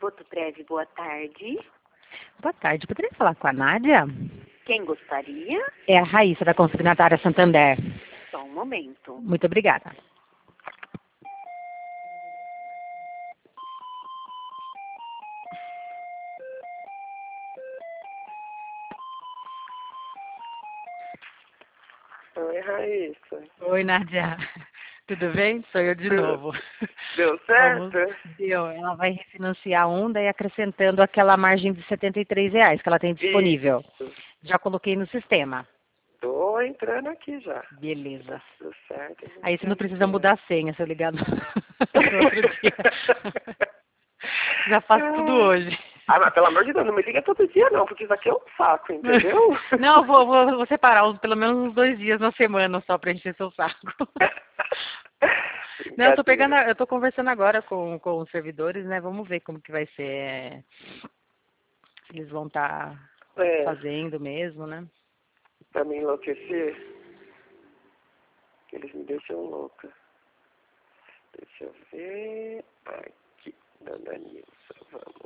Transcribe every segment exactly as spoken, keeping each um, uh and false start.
Votoprev, boa tarde. Boa tarde, poderia falar com a Nádia? Quem gostaria? É a Raíssa, da Consignatária Santander. Só um momento. Muito obrigada. Oi, Raíssa. Oi, Nádia. Tudo bem? Sou eu de Tudo. novo. Deu certo? Vamos, deu. Ela vai refinanciar um, daí acrescentando aquela margem de setenta e três reais que ela tem disponível. Isso. Já coloquei no sistema. Tô entrando aqui já. Beleza. Tudo certo. Aí você não precisa mudar a senha, se eu ligar no, no outro dia. Já faço tudo hoje. Ah, mas pelo amor de Deus, não me liga todo dia não, porque isso aqui é um saco, entendeu? Não, eu vou, vou, vou separar uns, pelo menos uns dois dias na semana só pra encher seu saco. Não, eu tô pegando, a- eu tô conversando agora com, com os servidores, né? Vamos ver como que vai ser. Se eles vão estar É, fazendo mesmo, né? pra me enlouquecer, eles me deixam louca. Deixa eu ver. Aqui, dona Nilson, vamos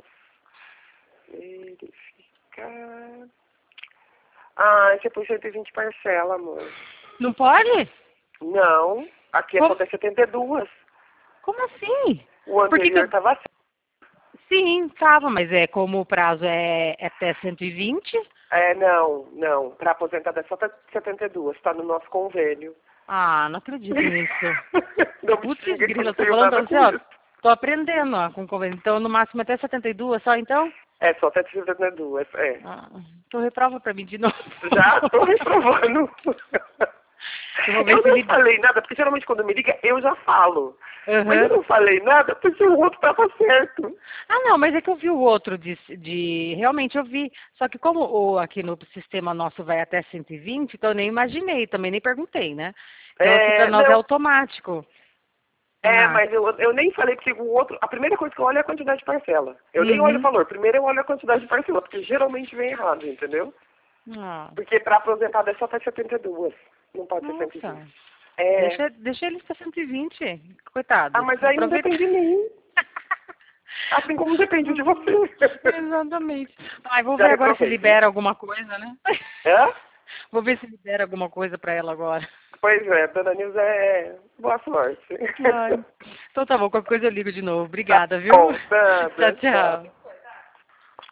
verificar. Ah, esse é por cento e vinte parcela, amor. Não pode? Não, aqui é Como? só até setenta e dois. Como assim? O Por que que anterior eu- tava assim. Sim, tava, mas é como o prazo é, é até cento e vinte. É, não, não. Para aposentada é só até setenta e dois, tá no nosso convênio. Ah, não acredito nisso. Não me Putz, xinga que eu grila, não eu tô tenho falando pra nada você, com ó. isso. Tô aprendendo, ó, com convênio. Então, no máximo até setenta e duas só, então? É, só até setenta e dois, é. Ah, então reprova pra mim de novo. Já tô reprovando. Eu vou ver Eu se não ele... falei nada, porque geralmente quando me liga eu já falo. Uhum. Mas eu não falei nada porque o outro tava certo. Ah, não, mas é que eu vi o outro de, de... Realmente eu vi. Só que como o, aqui no sistema nosso vai até cento e vinte, então eu nem imaginei, também nem perguntei, né? Então aqui pra É, nós é não, automático. é, Ah, mas eu, eu nem falei porque o outro. A primeira coisa que eu olho é a quantidade de parcela. Eu nem olho o uhum. valor. Primeiro eu olho a quantidade de parcela, porque geralmente vem errado, entendeu? Ah, Porque para aposentado é só até setenta e dois. Não pode ser cento e nossa. vinte. É. Deixa, deixa eles pra cento e vinte. Coitado. Ah, mas aí não Aproveita. depende de mim. Assim como depende de você. Exatamente. Ai, vou Já ver agora se reprovei. libera alguma coisa, né? É? Vou ver se libera alguma coisa pra ela agora. Pois é, dona Nilza é boa sorte. Ai. Então tá bom, qualquer coisa eu ligo de novo. Obrigada, viu? Tá bom, nada, Tchau, tchau.